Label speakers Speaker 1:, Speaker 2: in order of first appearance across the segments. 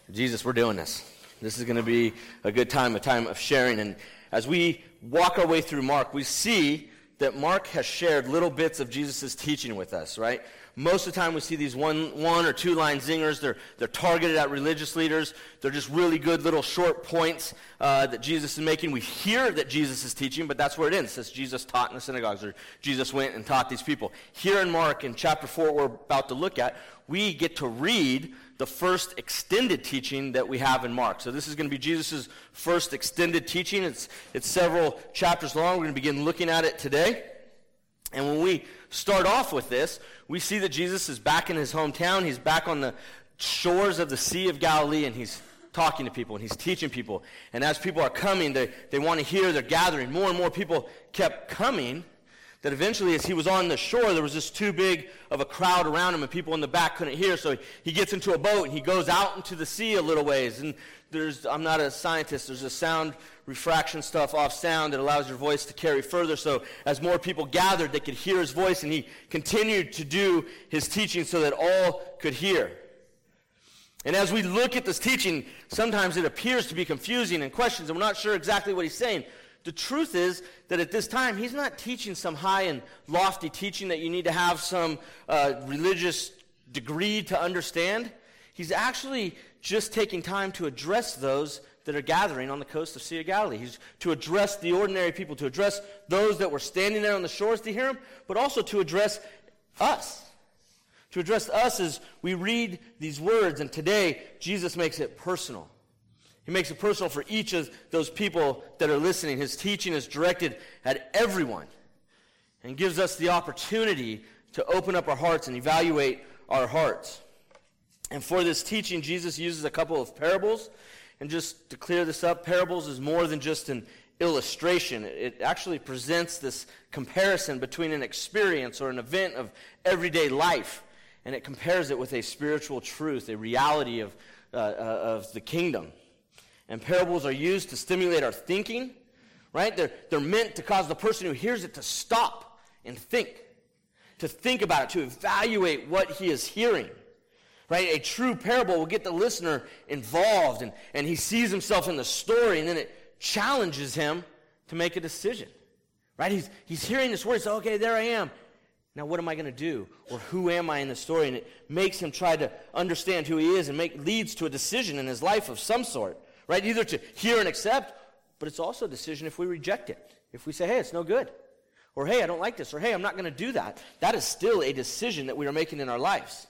Speaker 1: Jesus, we're doing this. This is going to be a good time, a time of sharing. And as we walk our way through Mark, we see that Mark has shared little bits of Jesus' teaching with us, right? Most of the time we see these one or two line zingers. They're targeted at religious leaders. They're just really good little short points that Jesus is making. We hear that Jesus is teaching, but that's where it ends. It says Jesus taught in the synagogues, or Jesus went and taught these people. Here in Mark, in chapter 4, we're about to look at, we get to read the first extended teaching that we have in Mark. So this is going to be Jesus' first extended teaching. It's several chapters long. We're going to begin looking at it today. And when we start off with this, we see that Jesus is back in his hometown. He's back on the shores of the Sea of Galilee, and he's talking to people, and he's teaching people. And as people are coming, they want to hear, they're gathering. More and more people kept coming, that eventually, as he was on the shore, there was just too big of a crowd around him, and people in the back couldn't hear. So he gets into a boat, and he goes out into the sea a little ways. And I'm not a scientist, there's a sound refraction stuff off sound that allows your voice to carry further. So as more people gathered, they could hear his voice, and he continued to do his teaching so that all could hear. And as we look at this teaching, sometimes it appears to be confusing and questions, and we're not sure exactly what he's saying. The truth is that at this time, he's not teaching some high and lofty teaching that you need to have some religious degree to understand. He's actually just taking time to address those that are gathering on the coast of Sea of Galilee. He's to address the ordinary people, to address those that were standing there on the shores to hear him, but also to address us. To address us as we read these words, and today, Jesus makes it personal. He makes it personal for each of those people that are listening. His teaching is directed at everyone and gives us the opportunity to open up our hearts and evaluate our hearts. And for this teaching, Jesus uses a couple of parables. And just to clear this up, parables is more than just an illustration. It actually presents this comparison between an experience or an event of everyday life, and it compares it with a spiritual truth, a reality of the kingdom. And parables are used to stimulate our thinking, right? They're meant to cause the person who hears it to stop and think about it, to evaluate what he is hearing, right? A true parable will get the listener involved, and he sees himself in the story, and then it challenges him to make a decision, right? He's hearing this word, so okay, there I am. Now what am I going to do? Or who am I in the story? And it makes him try to understand who he is and leads to a decision in his life of some sort. Right, either to hear and accept, but it's also a decision if we reject it. If we say, hey, it's no good. Or, hey, I don't like this. Or, hey, I'm not going to do that. That is still a decision that we are making in our lives.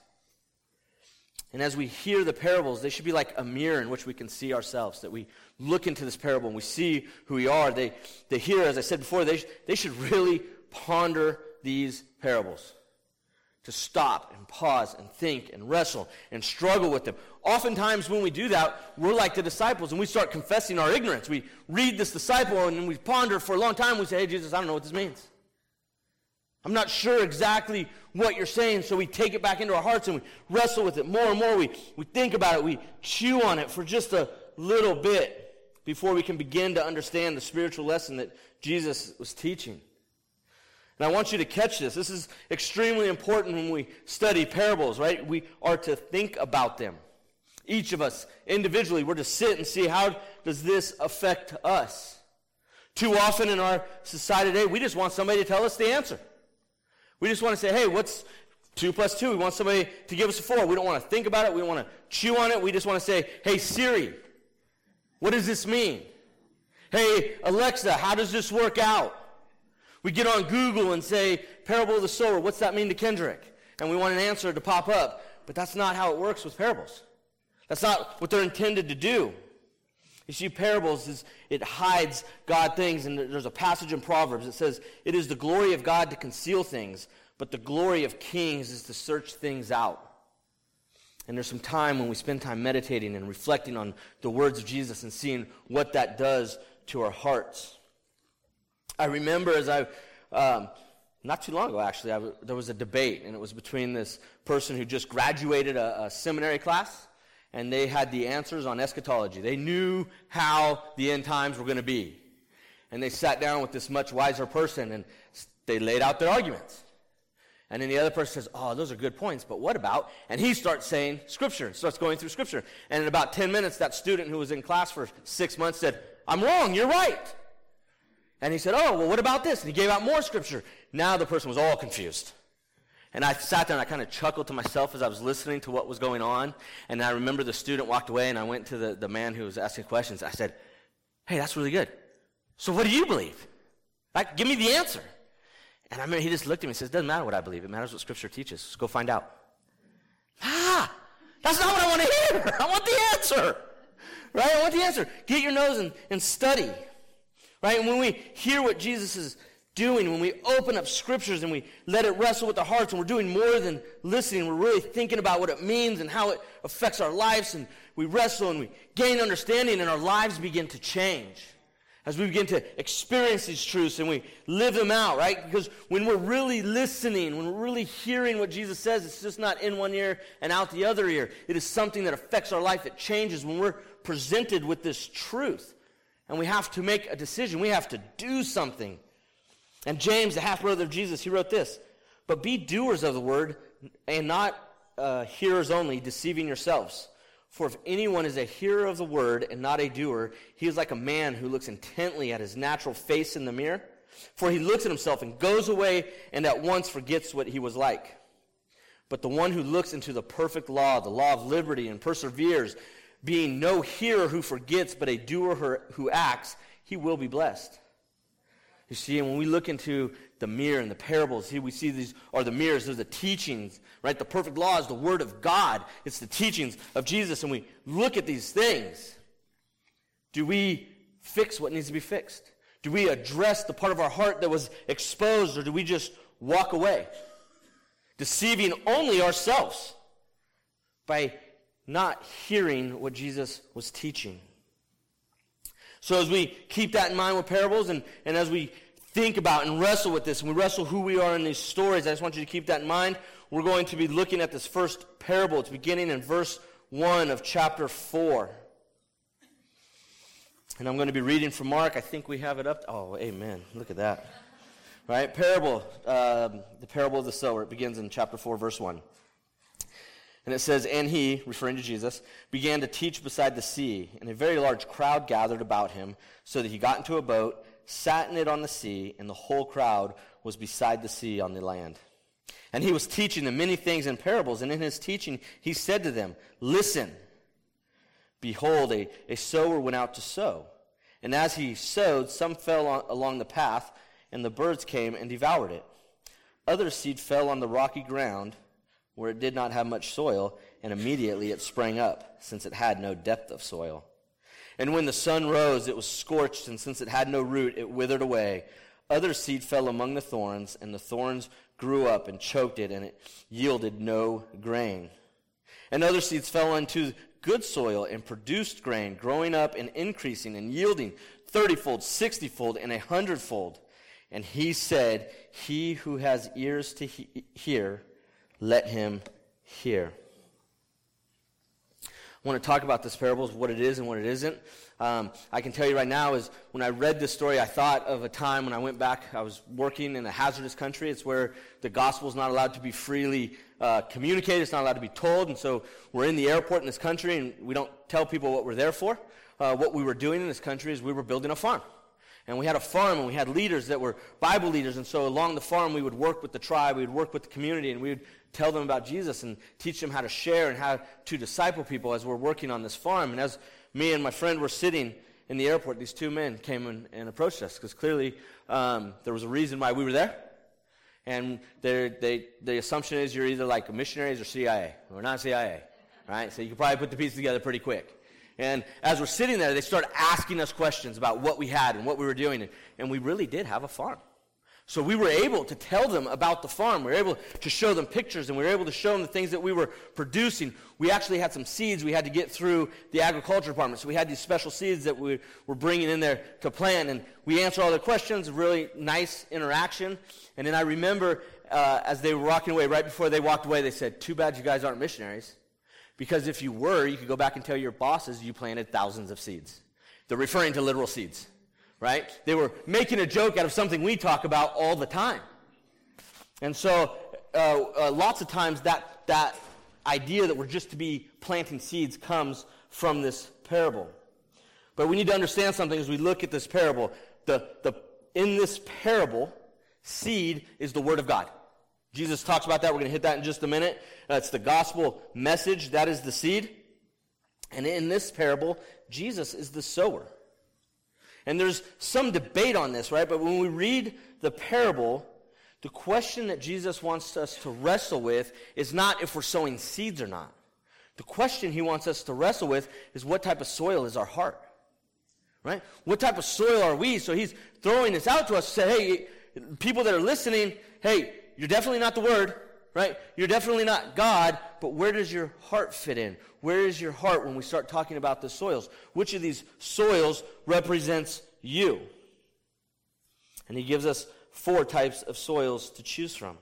Speaker 1: And as we hear the parables, they should be like a mirror in which we can see ourselves, that we look into this parable and we see who we are. They hear, as I said before, they should really ponder these parables. To stop and pause and think and wrestle and struggle with them. Oftentimes when we do that, we're like the disciples and we start confessing our ignorance. We read this disciple and then we ponder for a long time. We say, hey, Jesus, I don't know what this means. I'm not sure exactly what you're saying, so we take it back into our hearts and we wrestle with it more and more. We think about it. We chew on it for just a little bit before we can begin to understand the spiritual lesson that Jesus was teaching. And I want you to catch this. This is extremely important when we study parables, right? We are to think about them. Each of us, individually, we're to sit and see how does this affect us. Too often in our society today, we just want somebody to tell us the answer. We just want to say, hey, what's 2 + 2? We want somebody to give us a 4. We don't want to think about it. We don't want to chew on it. We just want to say, hey, Siri, what does this mean? Hey, Alexa, how does this work out? We get on Google and say, parable of the sower, what's that mean to Kendrick? And we want an answer to pop up. But that's not how it works with parables. That's not what they're intended to do. You see, parables, it hides God things. And there's a passage in Proverbs that says, it is the glory of God to conceal things, but the glory of kings is to search things out. And there's some time when we spend time meditating and reflecting on the words of Jesus and seeing what that does to our hearts. I remember not too long ago actually, there was a debate, and it was between this person who just graduated a seminary class, and they had the answers on eschatology. They knew how the end times were going to be. And they sat down with this much wiser person, and they laid out their arguments. And then the other person says, oh, those are good points, but what about? And he starts saying Scripture, starts going through Scripture. And in about 10 minutes, that student who was in class for 6 months said, I'm wrong, you're right. And he said, oh, well, what about this? And he gave out more Scripture. Now the person was all confused. And I sat there and I kind of chuckled to myself as I was listening to what was going on. And I remember the student walked away, and I went to the man who was asking questions. I said, hey, that's really good. So what do you believe? Like, give me the answer. And I remember he just looked at me and says, it doesn't matter what I believe. It matters what Scripture teaches. Just go find out. That's not what I want to hear. I want the answer. Right? I want the answer. Get your nose and study. Right? And when we hear what Jesus is doing, when we open up Scriptures and we let it wrestle with our hearts, and we're doing more than listening, we're really thinking about what it means and how it affects our lives, and we wrestle and we gain understanding, and our lives begin to change as we begin to experience these truths and we live them out, right? Because when we're really listening, when we're really hearing what Jesus says, it's just not in one ear and out the other ear. It is something that affects our life, that changes when we're presented with this truth. And we have to make a decision. We have to do something. And James, the half-brother of Jesus, he wrote this, but be doers of the word and not hearers only, deceiving yourselves. For if anyone is a hearer of the word and not a doer, he is like a man who looks intently at his natural face in the mirror. For he looks at himself and goes away and at once forgets what he was like. But the one who looks into the perfect law, the law of liberty, and perseveres, being no hearer who forgets, but a doer who acts, he will be blessed. You see, and when we look into the mirror and the parables, we see these are the mirrors, they're the teachings, right? The perfect law is the Word of God. It's the teachings of Jesus, and we look at these things. Do we fix what needs to be fixed? Do we address the part of our heart that was exposed, or do we just walk away? Deceiving only ourselves by not hearing what Jesus was teaching. So as we keep that in mind with parables, and as we think about and wrestle with this, and we wrestle who we are in these stories, I just want you to keep that in mind. We're going to be looking at this first parable. It's beginning in verse 1 of chapter 4. And I'm going to be reading from Mark. I think we have it up. Oh, amen. Look at that. Right? Parable, the parable of the sower. It begins in chapter 4, verse 1. And it says, and he, referring to Jesus, began to teach beside the sea, and a very large crowd gathered about him, so that he got into a boat, sat in it on the sea, and the whole crowd was beside the sea on the land. And he was teaching them many things in parables, and in his teaching he said to them, listen, behold, a sower went out to sow. And as he sowed, some fell along the path, and the birds came and devoured it. Other seed fell on the rocky ground, where it did not have much soil, and immediately it sprang up, since it had no depth of soil. And when the sun rose, it was scorched, and since it had no root, it withered away. Other seed fell among the thorns, and the thorns grew up and choked it, and it yielded no grain. And other seeds fell into good soil and produced grain, growing up and increasing and yielding 30-fold, 60-fold, and 100-fold. And he said, he who has ears to hear, let him hear. I want to talk about this parable, what it is and what it isn't. I can tell you right now is when I read this story, I thought of a time when I went back. I was working in a hazardous country. It's where the gospel is not allowed to be freely communicated. It's not allowed to be told. And so we're in the airport in this country, and we don't tell people what we're there for. What we were doing in this country is we were building a farm. And we had a farm, and we had leaders that were Bible leaders. And so along the farm, we would work with the tribe, we would work with the community, and we would tell them about Jesus and teach them how to share and how to disciple people as we're working on this farm. And as me and my friend were sitting in the airport, these two men came and approached us, because clearly there was a reason why we were there. And the assumption is you're either like missionaries or CIA. We're not CIA, right? So you can probably put the pieces together pretty quick. And as we're sitting there, they started asking us questions about what we had and what we were doing. And we really did have a farm. So we were able to tell them about the farm. We were able to show them pictures, and we were able to show them the things that we were producing. We actually had some seeds we had to get through the agriculture department. So we had these special seeds that we were bringing in there to plant. And we answered all their questions, really nice interaction. And then I remember as they were walking away, right before they walked away, they said, too bad you guys aren't missionaries. Because if you were, you could go back and tell your bosses you planted thousands of seeds. They're referring to literal seeds, right? They were making a joke out of something we talk about all the time. And so lots of times that idea that we're just to be planting seeds comes from this parable. But we need to understand something as we look at this parable. In this parable, seed is the word of God. Jesus talks about that. We're going to hit that in just a minute. It's the gospel message. That is the seed. And in this parable, Jesus is the sower. And there's some debate on this, right? But when we read the parable, the question that Jesus wants us to wrestle with is not if we're sowing seeds or not. The question he wants us to wrestle with is what type of soil is our heart, right? What type of soil are we? So he's throwing this out to us to say, hey, people that are listening, hey, you're definitely not the Word, right? You're definitely not God, but where does your heart fit in? Where is your heart when we start talking about the soils? Which of these soils represents you? And he gives us 4 types of soils to choose from.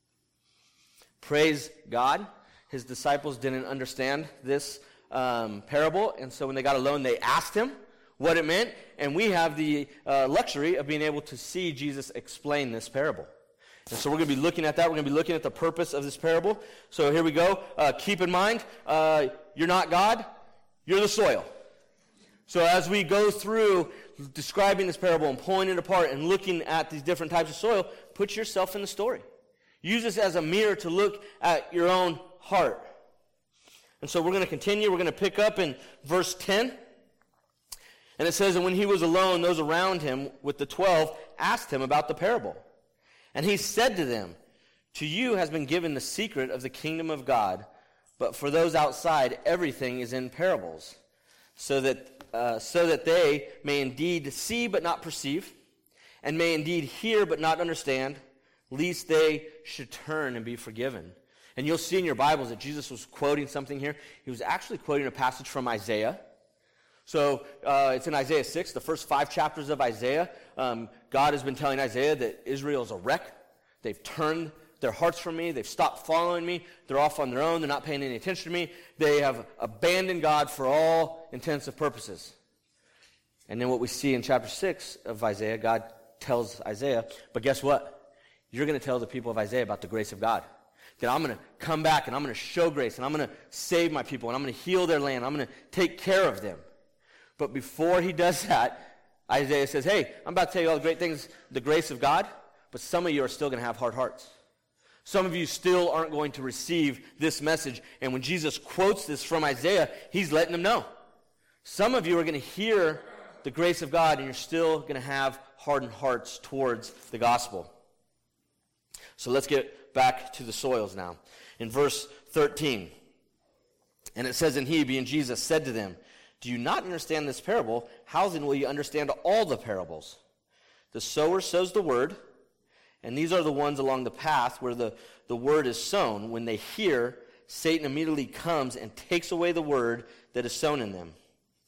Speaker 1: Praise God. His disciples didn't understand this parable, and so when they got alone, they asked him what it meant, and we have the luxury of being able to see Jesus explain this parable. And so we're going to be looking at that. We're going to be looking at the purpose of this parable. So here we go. Keep in mind, you're not God, you're the soil. So as we go through describing this parable and pulling it apart and looking at these different types of soil, put yourself in the story. Use this as a mirror to look at your own heart. And so we're going to continue. We're going to pick up in verse 10. And it says, and when he was alone, those around him with the 12 asked him about the parable. And he said to them, to you has been given the secret of the kingdom of God, but for those outside, everything is in parables, so that they may indeed see but not perceive, and may indeed hear but not understand, lest they should turn and be forgiven. And you'll see in your Bibles that Jesus was quoting something here. He was actually quoting a passage from Isaiah. So it's in Isaiah 6, the first 5 chapters of Isaiah. God has been telling Isaiah that Israel is a wreck. They've turned their hearts from me. They've stopped following me. They're off on their own. They're not paying any attention to me. They have abandoned God for all intents and purposes. And then what we see in chapter 6 of Isaiah, God tells Isaiah, but guess what? You're going to tell the people of Isaiah about the grace of God. That I'm going to come back and I'm going to show grace and I'm going to save my people and I'm going to heal their land. I'm going to take care of them. But before he does that, Isaiah says, hey, I'm about to tell you all the great things, the grace of God, but some of you are still going to have hard hearts. Some of you still aren't going to receive this message. And when Jesus quotes this from Isaiah, he's letting them know. Some of you are going to hear the grace of God, and you're still going to have hardened hearts towards the gospel. So let's get back to the soils now. In verse 13, and it says, and he, being Jesus, said to them, do you not understand this parable? How then will you understand all the parables? The sower sows the word, and these are the ones along the path where the word is sown. When they hear, Satan immediately comes and takes away the word that is sown in them.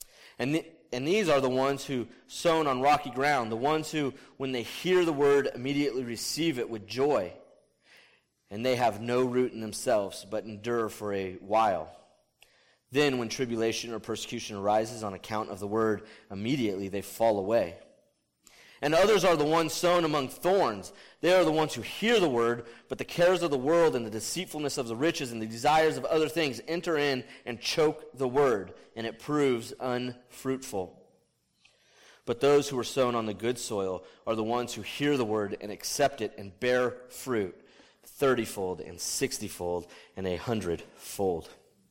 Speaker 1: And these are the ones who sown on rocky ground, the ones who, when they hear the word, immediately receive it with joy. And they have no root in themselves, but endure for a while. Then when tribulation or persecution arises on account of the word, immediately they fall away. And others are the ones sown among thorns. They are the ones who hear the word, but the cares of the world and the deceitfulness of the riches and the desires of other things enter in and choke the word, and it proves unfruitful. But those who are sown on the good soil are the ones who hear the word and accept it and bear fruit, 30-fold and 60-fold and 100-fold.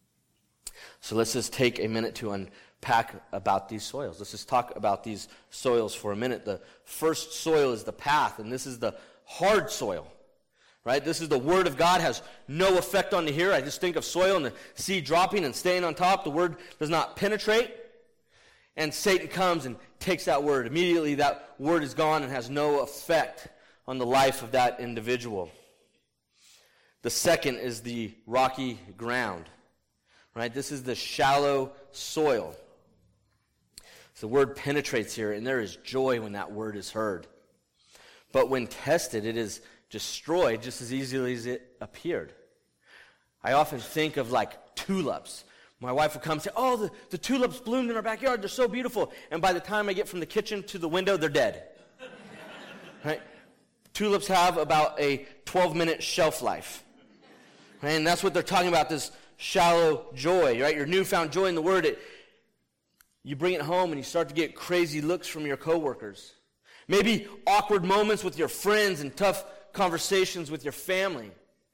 Speaker 1: So let's just take a minute to unpack about these soils. Let's just talk about these soils for a minute. The first soil is the path, and this is the hard soil, right? This is the word of God, has no effect on the hearer. I just think of soil and the seed dropping and staying on top. The word does not penetrate, and Satan comes and takes that word. Immediately that word is gone and has no effect on the life of that individual. The second is the rocky ground. Right? This is the shallow soil. So the word penetrates here, and there is joy when that word is heard. But when tested, it is destroyed just as easily as it appeared. I often think of like tulips. My wife will come and say, oh, the tulips bloomed in our backyard. They're so beautiful. And by the time I get from the kitchen to the window, they're dead. Right? Tulips have about a 12-minute shelf life. Right? And that's what they're talking about, this shallow joy, right? Your newfound joy in the Word. You bring it home and you start to get crazy looks from your coworkers. Maybe awkward moments with your friends and tough conversations with your family.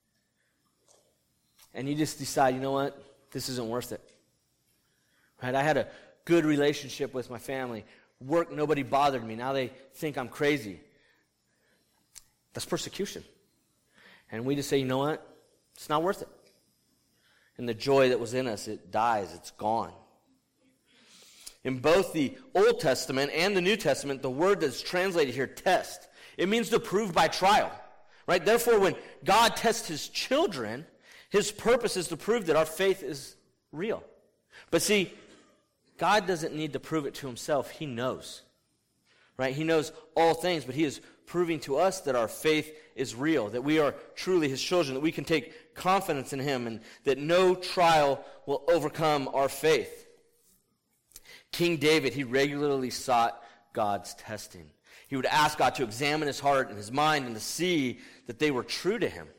Speaker 1: And you just decide, you know what? This isn't worth it. Right? I had a good relationship with my family. Work, nobody bothered me. Now they think I'm crazy. That's persecution. And we just say, you know what? It's not worth it. And the joy that was in us, it dies. It's gone. In both the Old Testament and the New Testament, the word that's translated here, test, it means to prove by trial. Right? Therefore, when God tests his children, his purpose is to prove that our faith is real. But see, God doesn't need to prove it to himself. He knows. Right? He knows all things, but he is proving to us that our faith is real, that we are truly his children, that we can take confidence in him, and that no trial will overcome our faith. King David, he regularly sought God's testing. He would ask God to examine his heart and his mind and to see that they were true to him.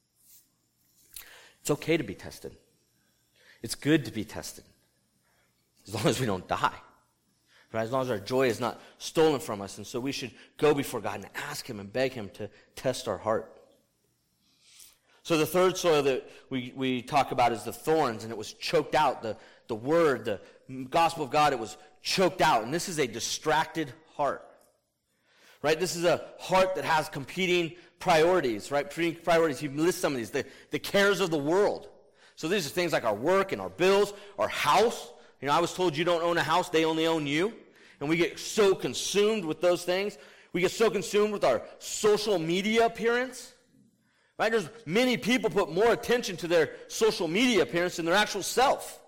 Speaker 1: It's okay to be tested. It's good to be tested, as long as we don't die. Right? As long as our joy is not stolen from us. And so we should go before God and ask him and beg him to test our heart. So the third soil that we talk about is the thorns, and it was choked out. The word, the gospel of God, it was choked out. And this is a distracted heart. Right? This is a heart that has competing priorities, right? Priorities. You list some of these. The cares of the world. So these are things like our work and our bills, our house. You know, I was told you don't own a house, they only own you. And we get so consumed with those things. We get so consumed with our social media appearance. Right? There's many people put more attention to their social media appearance than their actual self.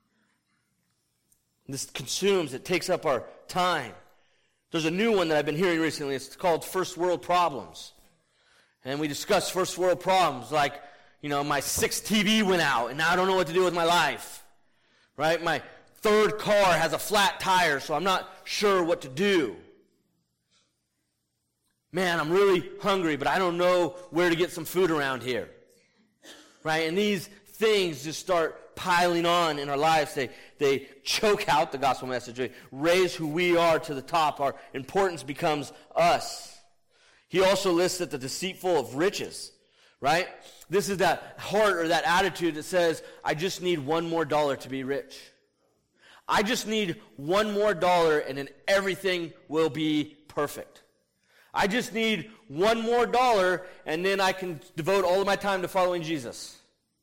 Speaker 1: This consumes, it takes up our time. There's a new one that I've been hearing recently. It's called First World Problems. And we discuss first world problems like, you know, my sixth TV went out and now I don't know what to do with my life. Right? My third car has a flat tire, so I'm not sure what to do. Man, I'm really hungry, but I don't know where to get some food around here. Right? And these things just start piling on in our lives. They choke out the gospel message. They raise who we are to the top. Our importance becomes us. He also lists that the deceitful of riches. Right? This is that heart or that attitude that says, I just need one more dollar to be rich. I just need one more dollar and then everything will be perfect. I just need one more dollar and then I can devote all of my time to following Jesus.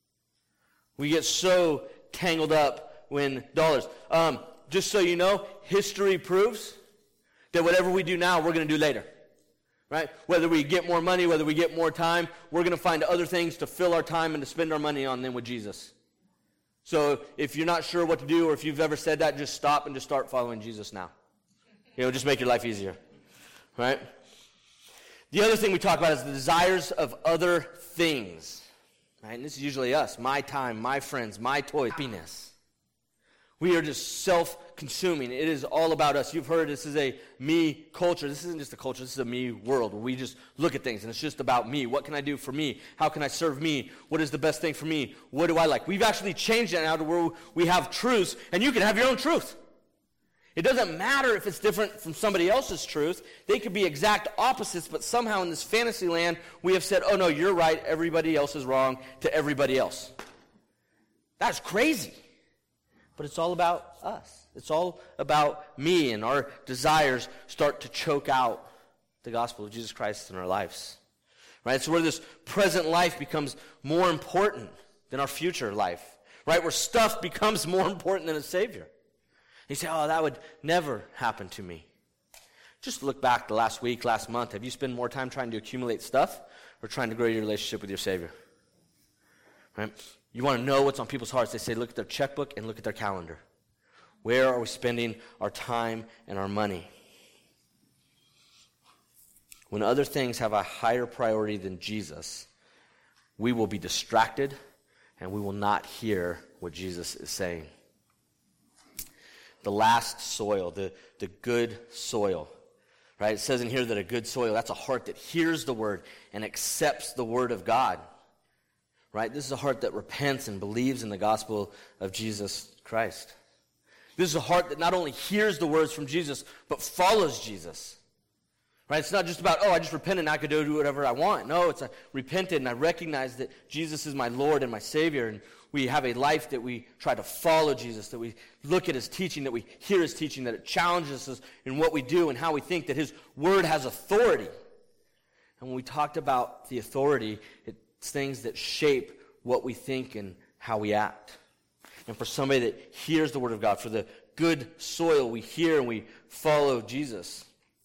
Speaker 1: We get so tangled up when dollars. Just so you know, history proves that whatever we do now, we're going to do later. Right? Whether we get more money, whether we get more time, we're going to find other things to fill our time and to spend our money on than with Jesus. So if you're not sure what to do, or if you've ever said that, just stop and just start following Jesus now. You know, just make your life easier. Right? The other thing we talk about is the desires of other things. Right? And this is usually us. My time, my friends, my toys, happiness. We are just self-consuming. It is all about us. You've heard this is a me culture. This isn't just a culture. This is a me world where we just look at things and it's just about me. What can I do for me? How can I serve me? What is the best thing for me? What do I like? We've actually changed that now to where we have truths, and you can have your own truth. It doesn't matter if it's different from somebody else's truth. They could be exact opposites, but somehow in this fantasy land, we have said, oh no, you're right, everybody else is wrong to everybody else. That's crazy. But it's all about us. It's all about me, and our desires start to choke out the gospel of Jesus Christ in our lives. Right? So where this present life becomes more important than our future life. Right? Where stuff becomes more important than a Savior. You say, oh, that would never happen to me. Just look back the last week, last month. Have you spent more time trying to accumulate stuff or trying to grow your relationship with your Savior? Right? You want to know what's on people's hearts. They say, look at their checkbook and look at their calendar. Where are we spending our time and our money? When other things have a higher priority than Jesus, we will be distracted and we will not hear what Jesus is saying. The last soil, the good soil. Right? It says in here that a good soil, that's a heart that hears the word and accepts the word of God. Right? This is a heart that repents and believes in the gospel of Jesus Christ. This is a heart that not only hears the words from Jesus, but follows Jesus. Right? It's not just about, I just repented and I could do whatever I want. No, it's I repented and I recognize that Jesus is my Lord and my Savior, and we have a life that we try to follow Jesus, that we look at his teaching, that we hear his teaching, that it challenges us in what we do and how we think, that his word has authority. And when we talked about the authority, it's things that shape what we think and how we act. And for somebody that hears the word of God, for the good soil, we hear and we follow Jesus.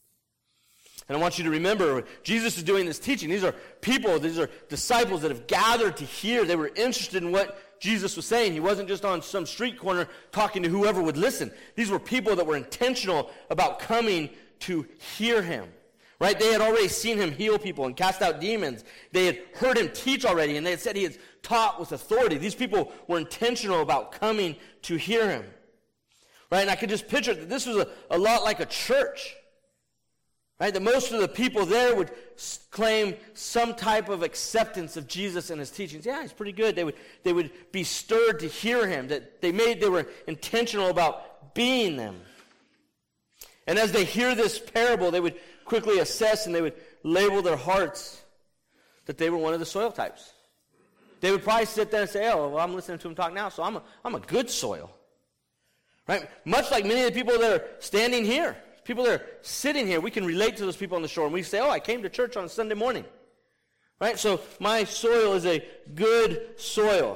Speaker 1: And I want you to remember, Jesus is doing this teaching. These are people, these are disciples that have gathered to hear. They were interested in what Jesus was saying. He wasn't just on some street corner talking to whoever would listen. These were people that were intentional about coming to hear him. Right? They had already seen him heal people and cast out demons. They had heard him teach already, and they had said he had taught with authority. These people were intentional about coming to hear him. Right? And I could just picture that this was a lot like a church. Right? That most of the people there would claim some type of acceptance of Jesus and his teachings. Yeah, he's pretty good. They would be stirred to hear him. That they were intentional about being them. And as they hear this parable, they would quickly assess and they would label their hearts that they were one of the soil types. They would probably sit there and say, I'm listening to him talk now, so I'm a good soil. Right? Much like many of the people that are standing here, people that are sitting here, we can relate to those people on the shore. And we say, I came to church on Sunday morning. Right? So my soil is a good soil.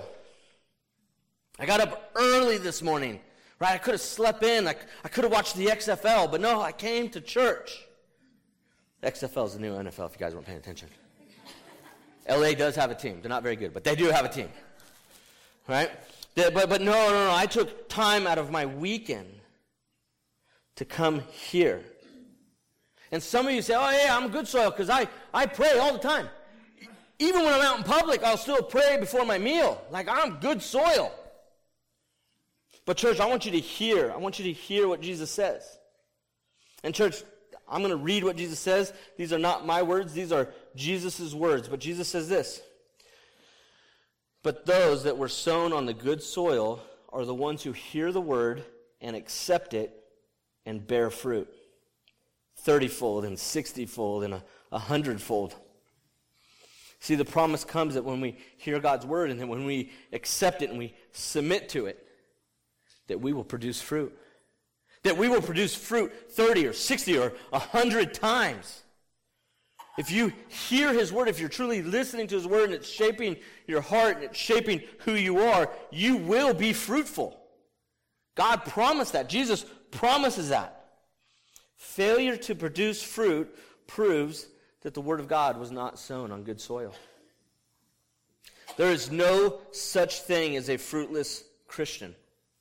Speaker 1: I got up early this morning. Right? I could have slept in. I could have watched the XFL, but no, I came to church. XFL is the new NFL, if you guys weren't paying attention. LA does have a team. They're not very good, but they do have a team. Right? But no. I took time out of my weekend to come here. And some of you say, I'm a good soil because I pray all the time. Even when I'm out in public, I'll still pray before my meal. Like, I'm good soil. But church, I want you to hear. I want you to hear what Jesus says. And church, I'm going to read what Jesus says. These are not my words. These are Jesus' words. But Jesus says this. But those that were sown on the good soil are the ones who hear the word and accept it and bear fruit. 30-fold and 60-fold and 100-fold. See, the promise comes that when we hear God's word and then when we accept it and we submit to it, that we will produce fruit. That we will produce fruit 30 or 60 or 100 times. If you hear his word, if you're truly listening to his word and it's shaping your heart and it's shaping who you are, you will be fruitful. God promised that. Jesus promises that. Failure to produce fruit proves that the word of God was not sown on good soil. There is no such thing as a fruitless Christian.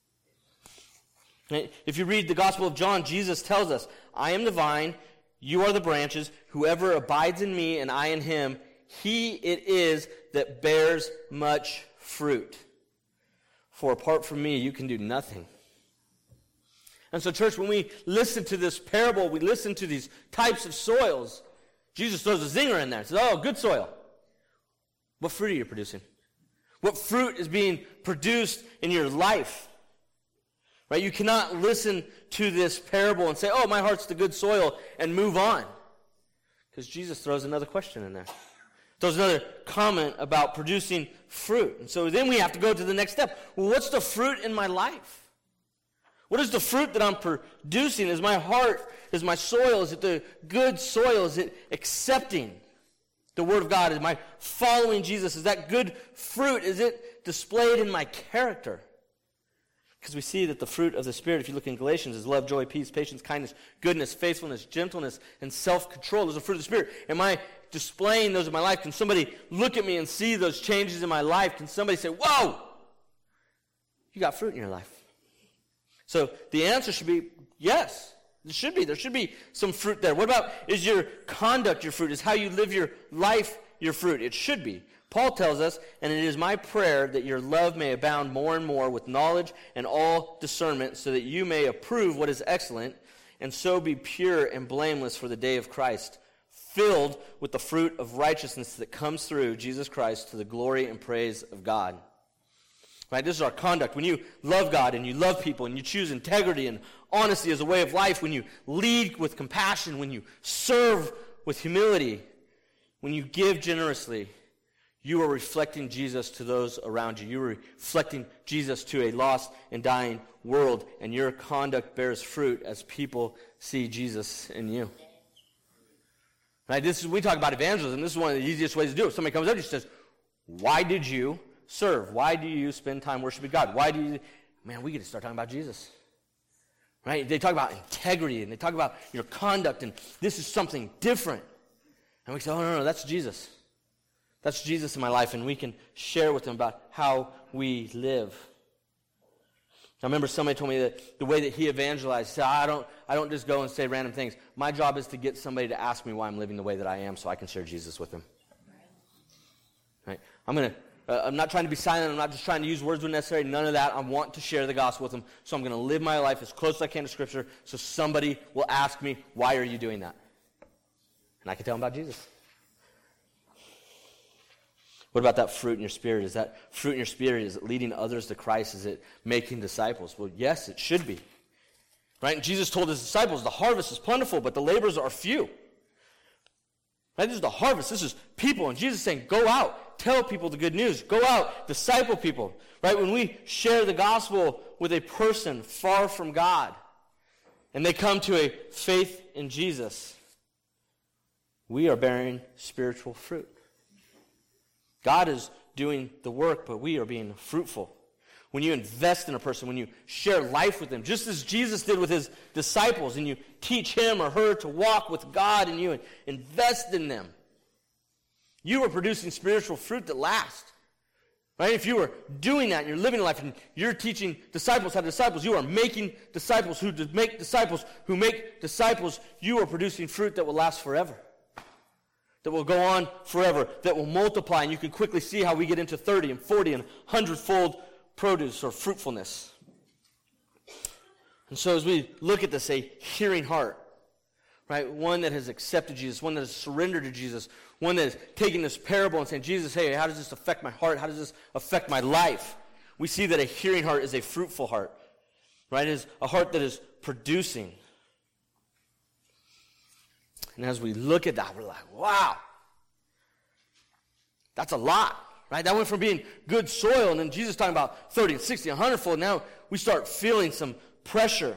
Speaker 1: If you read the Gospel of John, Jesus tells us, I am the vine, you are the branches. Whoever abides in me and I in him, he it is that bears much fruit. For apart from me, you can do nothing. And so, church, when we listen to this parable, we listen to these types of soils, Jesus throws a zinger in there and says, good soil. What fruit are you producing? What fruit is being produced in your life? Right? You cannot listen to this parable and say, my heart's the good soil, and move on. Because Jesus throws another question in there. Throws another comment about producing fruit. And so then we have to go to the next step. Well, what's the fruit in my life? What is the fruit that I'm producing? Is my heart, is my soil, is it the good soil? Is it accepting the word of God? Am I following Jesus? Is that good fruit? Is it displayed in my character? Because we see that the fruit of the Spirit, if you look in Galatians, is love, joy, peace, patience, kindness, goodness, faithfulness, gentleness, and self-control. Those are fruit of the Spirit. Am I displaying those in my life? Can somebody look at me and see those changes in my life? Can somebody say, whoa, you got fruit in your life? So the answer should be yes. It should be. There should be some fruit there. What about, is your conduct your fruit? Is how you live your life your fruit? It should be. Paul tells us, and it is my prayer that your love may abound more and more with knowledge and all discernment, so that you may approve what is excellent, and so be pure and blameless for the day of Christ, filled with the fruit of righteousness that comes through Jesus Christ to the glory and praise of God. Right? This is our conduct. When you love God and you love people and you choose integrity and honesty as a way of life, when you lead with compassion, when you serve with humility, when you give generously, you are reflecting Jesus to those around you. You are reflecting Jesus to a lost and dying world, and your conduct bears fruit as people see Jesus in you. Right? We talk about evangelism. This is one of the easiest ways to do it. Somebody comes up to you and says, why did you serve? Why do you spend time worshiping God? Why do you... Man, we get to start talking about Jesus. Right? They talk about integrity, and they talk about your conduct, and this is something different. And we say, oh, no, that's Jesus. That's Jesus in my life, and we can share with them about how we live. I remember somebody told me that the way that he evangelized, he said, I don't just go and say random things. My job is to get somebody to ask me why I'm living the way that I am so I can share Jesus with them. Right? I'm not trying to be silent. I'm not just trying to use words when necessary. None of that. I want to share the gospel with them. So I'm going to live my life as close as I can to Scripture so somebody will ask me, why are you doing that? And I can tell them about Jesus. What about that fruit in your spirit? Is that fruit in your spirit, is it leading others to Christ? Is it making disciples? Well, yes, it should be. Right? And Jesus told his disciples, the harvest is plentiful, but the laborers are few. Right? This is the harvest. This is people. And Jesus is saying, go out, tell people the good news. Go out, disciple people. Right? When we share the gospel with a person far from God, and they come to a faith in Jesus, we are bearing spiritual fruit. God is doing the work, but we are being fruitful. When you invest in a person, when you share life with them, just as Jesus did with his disciples, and you teach him or her to walk with God and you and invest in them, you are producing spiritual fruit that lasts. Right? If you are doing that and you're living life and you're teaching disciples how to disciples, you are making disciples who make disciples who make disciples, you are producing fruit that will last forever. That will go on forever, that will multiply, and you can quickly see how we get into 30 and 40 and 100-fold produce or fruitfulness. And so as we look at this, a hearing heart, right? One that has accepted Jesus, one that has surrendered to Jesus, one that is taking this parable and saying, Jesus, hey, how does this affect my heart? How does this affect my life? We see that a hearing heart is a fruitful heart, right? It is a heart that is producing. And as we look at that, we're like, wow, that's a lot, right? That went from being good soil, and then Jesus talking about 30 and 60 and 100-fold. Now we start feeling some pressure.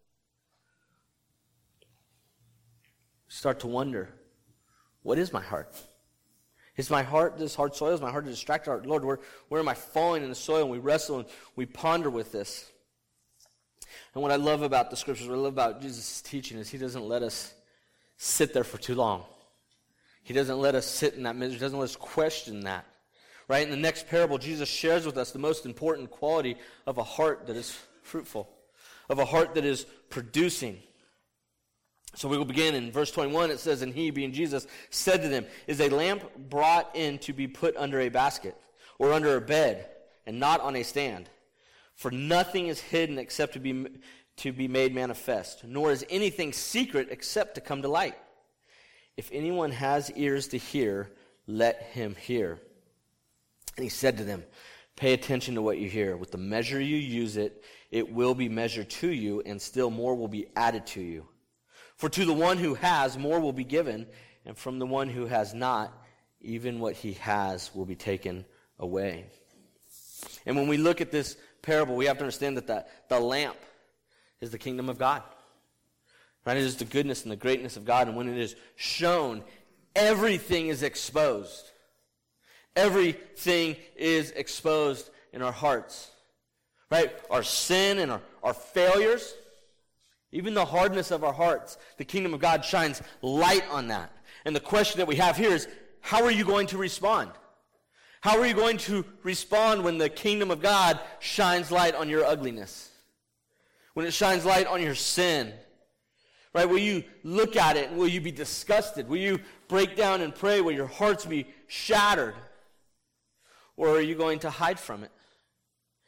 Speaker 1: Start to wonder, what is my heart? Is my heart this hard soil? Is my heart a distracted heart? Lord, where am I falling in the soil? And we wrestle and we ponder with this. And what I love about the Scriptures, what I love about Jesus' teaching is he doesn't let us sit there for too long. He doesn't let us sit in that misery. He doesn't let us question that. Right? In the next parable, Jesus shares with us the most important quality of a heart that is fruitful, of a heart that is producing. So we will begin in verse 21. It says, and he, being Jesus, said to them, is a lamp brought in to be put under a basket or under a bed and not on a stand? For nothing is hidden except to be made manifest, nor is anything secret except to come to light. If anyone has ears to hear, let him hear. And he said to them, pay attention to what you hear. With the measure you use it, it will be measured to you, and still more will be added to you. For to the one who has, more will be given, and from the one who has not, even what he has will be taken away. And when we look at this parable, we have to understand that the lamp is the kingdom of God. Right? It is the goodness and the greatness of God, and when it is shown, everything is exposed. Everything is exposed in our hearts. Right? Our sin and our failures, even the hardness of our hearts, the kingdom of God shines light on that. And the question that we have here is, how are you going to respond? How are you going to respond when the kingdom of God shines light on your ugliness? When it shines light on your sin? Right? Will you look at it and will you be disgusted? Will you break down and pray? Will your hearts be shattered? Or are you going to hide from it?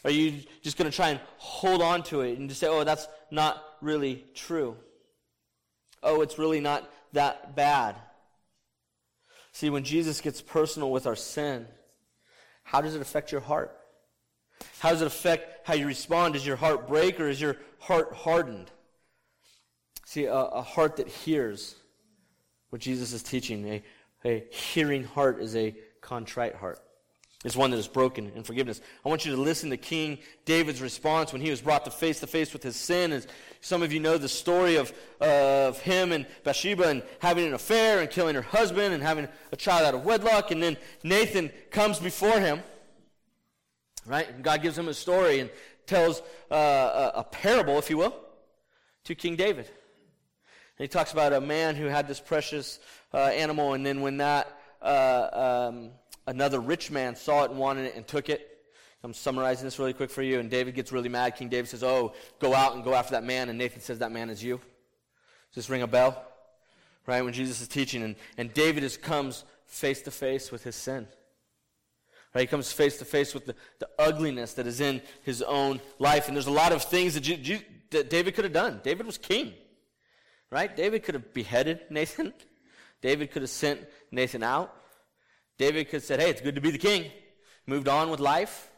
Speaker 1: Are you just going to try and hold on to it and just say, oh, that's not really true? Oh, it's really not that bad. See, when Jesus gets personal with our sin, how does it affect your heart? How does it affect how you respond? Does your heart break or is your heart hardened? See, a heart that hears what Jesus is teaching, a hearing heart is a contrite heart. It's one that is broken in forgiveness. I want you to listen to King David's response when he was brought to face with his sin. As some of you know the story of him and Bathsheba and having an affair and killing her husband and having a child out of wedlock. And then Nathan comes before him, right? And God gives him a story and tells a parable, if you will, to King David. And he talks about a man who had this precious animal, and then when that another rich man saw it and wanted it and took it. I'm summarizing this really quick for you. And David gets really mad. King David says, oh, go out and go after that man. And Nathan says, that man is you. Does this ring a bell? Right, when Jesus is teaching. And David comes face to face with his sin. Right, he comes face to face with the ugliness that is in his own life. And there's a lot of things that David could have done. David was king. Right? David could have beheaded Nathan. David could have sent Nathan out. David could have said, hey, it's good to be the king. Moved on with life.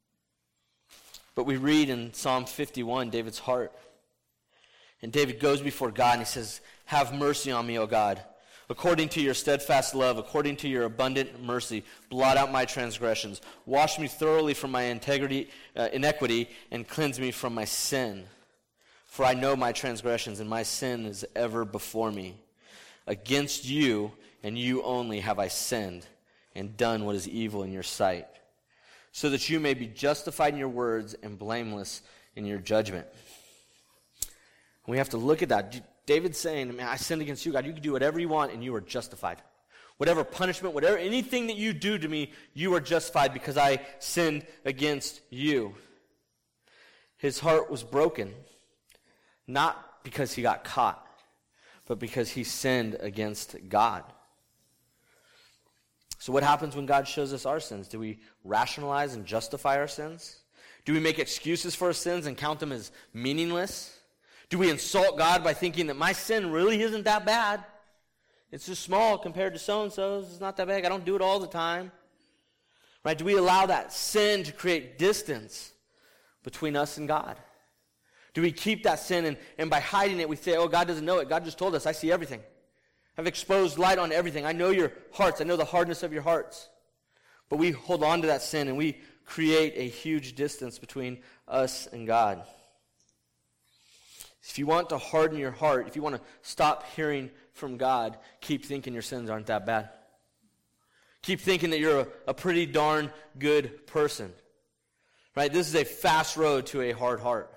Speaker 1: But we read in Psalm 51, David's heart. And David goes before God and he says, have mercy on me, O God. According to your steadfast love, according to your abundant mercy, blot out my transgressions. Wash me thoroughly from my iniquity, and cleanse me from my sin. For I know my transgressions, and my sin is ever before me. Against you, and you only, have I sinned, and done what is evil in your sight, so that you may be justified in your words and blameless in your judgment. We have to look at that. David's saying, man, I sinned against you, God. You can do whatever you want, and you are justified. Whatever punishment, anything that you do to me, you are justified because I sinned against you. His heart was broken, not because he got caught, but because he sinned against God. So what happens when God shows us our sins? Do we rationalize and justify our sins? Do we make excuses for our sins and count them as meaningless? Do we insult God by thinking that my sin really isn't that bad? It's just small compared to so-and-so's. It's not that bad. I don't do it all the time. Right? Do we allow that sin to create distance between us and God? Do we keep that sin and by hiding it we say, oh, God doesn't know it. God just told us, I see everything. I've exposed light on everything. I know your hearts. I know the hardness of your hearts. But we hold on to that sin and we create a huge distance between us and God. If you want to harden your heart, if you want to stop hearing from God, keep thinking your sins aren't that bad. Keep thinking that you're a pretty darn good person. Right? This is a fast road to a hard heart.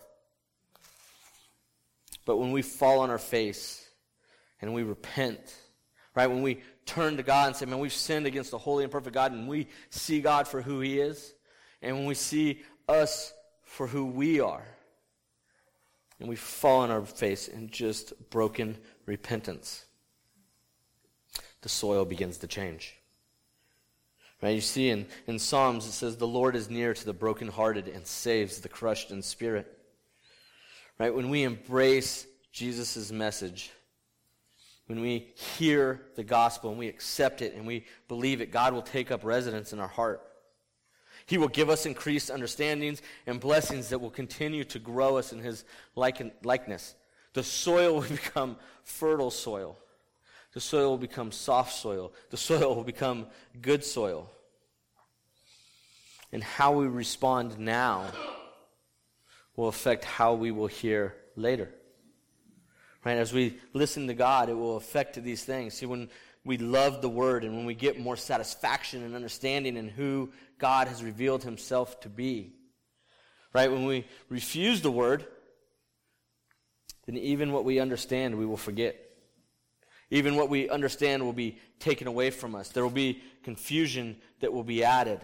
Speaker 1: But when we fall on our face and we repent, right? When we turn to God and say, man, we've sinned against the holy and perfect God, and we see God for who he is, and when we see us for who we are, and we fall on our face in just broken repentance, the soil begins to change. Right? You see in Psalms it says, the Lord is near to the brokenhearted and saves the crushed in spirit. Right? When we embrace Jesus' message, when we hear the gospel and we accept it and we believe it, God will take up residence in our heart. He will give us increased understandings and blessings that will continue to grow us in his likeness. The soil will become fertile soil. The soil will become soft soil. The soil will become good soil. And how we respond now will affect how we will hear later. Right? As we listen to God, it will affect these things. See, when we love the Word and when we get more satisfaction and understanding in who God has revealed himself to be, right? When we refuse the Word, then even what we understand, we will forget. Even what we understand will be taken away from us. There will be confusion that will be added.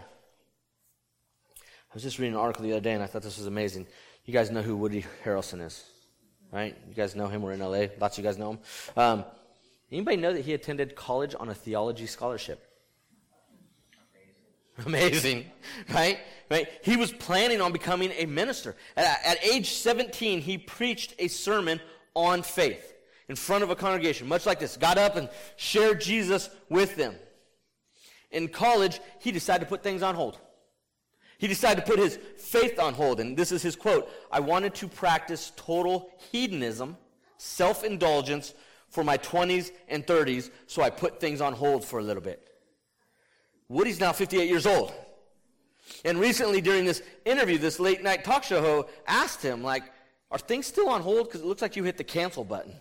Speaker 1: I was just reading an article the other day, and I thought this was amazing. You guys know who Woody Harrelson is, right? You guys know him. We're in L.A. Lots of you guys know him. Anybody know that he attended college on a theology scholarship? Amazing, right? He was planning on becoming a minister. At age 17, he preached a sermon on faith in front of a congregation, much like this. Got up and shared Jesus with them. In college, he decided to put things on hold. He decided to put his faith on hold, and this is his quote: "I wanted to practice total hedonism, self-indulgence for my 20s and 30s, so I put things on hold for a little bit." Woody's now 58 years old. And recently during this interview, this late night talk show host asked him, like, "Are things still on hold? Because it looks like you hit the cancel button."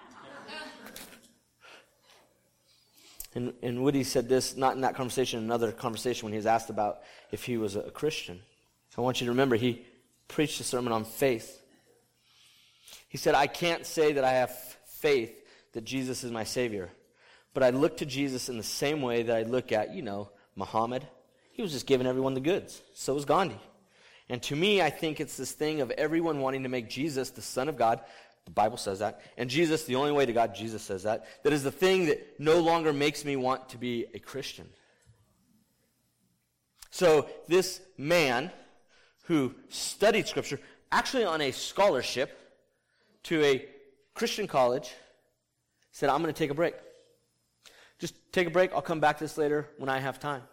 Speaker 1: And Woody said this, not in that conversation, another conversation when he was asked about if he was a Christian. So I want you to remember, he preached a sermon on faith. He said, "I can't say that I have faith that Jesus is my Savior, but I look to Jesus in the same way that I look at, Muhammad. He was just giving everyone the goods. So was Gandhi. And to me, I think it's this thing of everyone wanting to make Jesus the Son of God. The Bible says that. And Jesus, the only way to God, Jesus says that. That is the thing that no longer makes me want to be a Christian." So this man who studied Scripture, actually on a scholarship to a Christian college, said, "I'm going to take a break. Just take a break. I'll come back to this later when I have time."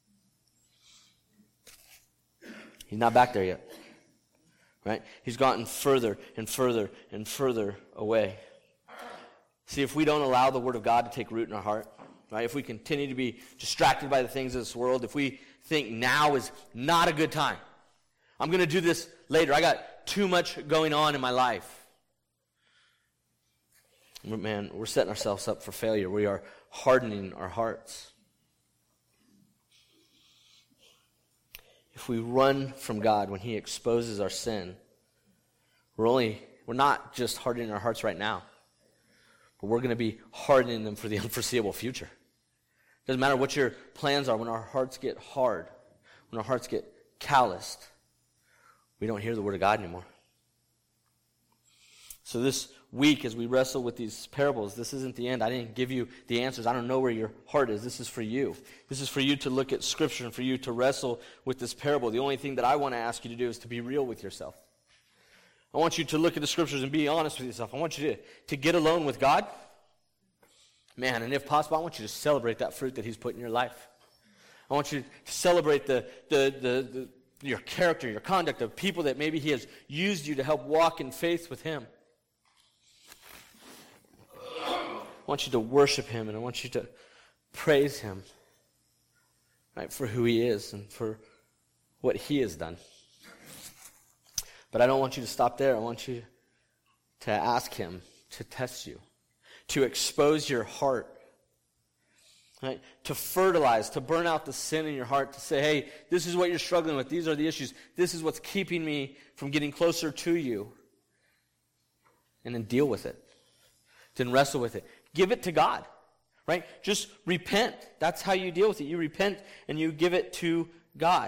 Speaker 1: He's not back there yet. Right? He's gotten further and further and further away. See, if we don't allow the Word of God to take root in our heart, right? If we continue to be distracted by the things of this world, if we think now is not a good time, I'm going to do this later, I got too much going on in my life, man, we're setting ourselves up for failure. We are hardening our hearts. If we run from God when He exposes our sin, we're not just hardening our hearts right now, but we're going to be hardening them for the unforeseeable future. Doesn't matter what your plans are, when our hearts get hard, when our hearts get calloused, we don't hear the Word of God anymore. So this week, as we wrestle with these parables, this isn't the end. I didn't give you the answers. I don't know where your heart is. This is for you. This is for you to look at Scripture and for you to wrestle with this parable. The only thing that I want to ask you to do is to be real with yourself. I want you to look at the Scriptures and be honest with yourself. I want you to get alone with God. Man, and if possible, I want you to celebrate that fruit that He's put in your life. I want you to celebrate your character, your conduct of people that maybe He has used you to help walk in faith with Him. I want you to worship Him, and I want you to praise Him, right, for who He is and for what He has done. But I don't want you to stop there. I want you to ask Him to test you, to expose your heart, right, to fertilize, to burn out the sin in your heart, to say, hey, this is what you're struggling with. These are the issues. This is what's keeping me from getting closer to you. And then deal with it. Then wrestle with it. Give it to God, right? Just repent. That's how you deal with it. You repent and you give it to God.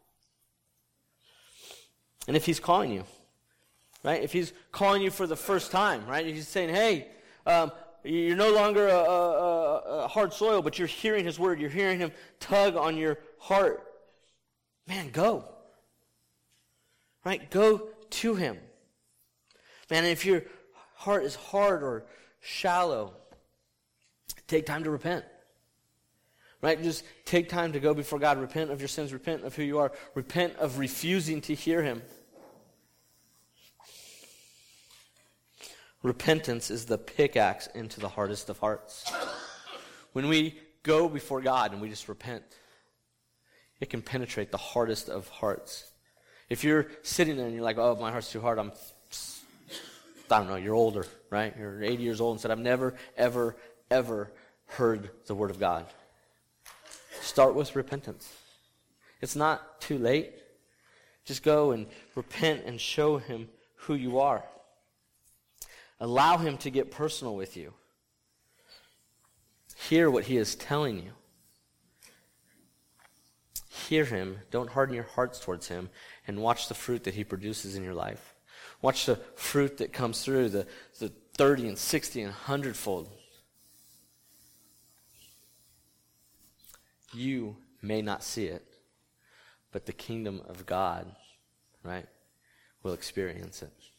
Speaker 1: And if He's calling you, right? If He's calling you for the first time, right? If He's saying, hey, you're no longer a hard soil, but you're hearing His word. You're hearing Him tug on your heart. Man, go. Right? Go to Him. Man, if your heart is hard or shallow, take time to repent. Right? Just take time to go before God. Repent of your sins. Repent of who you are. Repent of refusing to hear Him. Repentance is the pickaxe into the hardest of hearts. When we go before God and we just repent, it can penetrate the hardest of hearts. If you're sitting there and you're like, oh, my heart's too hard, I don't know, you're older, right? You're 80 years old and said, I've never, ever, ever heard the Word of God. Start with repentance. It's not too late. Just go and repent and show Him who you are. Allow Him to get personal with you. Hear what He is telling you. Hear Him. Don't harden your hearts towards Him. And watch the fruit that He produces in your life. Watch the fruit that comes through, the 30 and 60 and 100-fold. You may not see it, but the kingdom of God, right, will experience it.